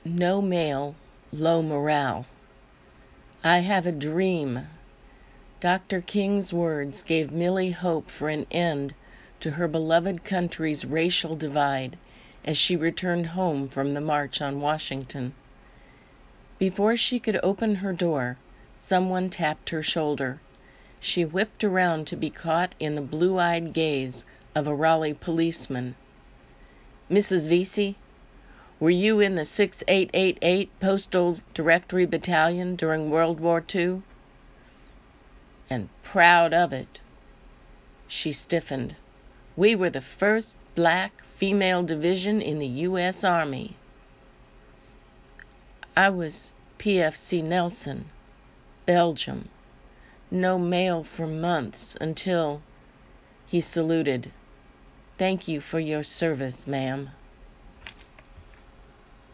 No mail, low morale. I have a dream. Dr. King's words gave Millie hope for an end to her beloved country's racial divide as she returned home from the March on Washington. Before she could open her door, someone tapped her shoulder. She whipped around to be caught in the blue-eyed gaze of a Raleigh policeman. "Mrs. Vesey, were you in the 6888 Postal Directory Battalion during World War II?" "And proud of it." She stiffened. "We were the first black female division in the U.S. Army." "I was PFC Nelson, Belgium. No mail for months until—" He saluted. "Thank you for your service, ma'am."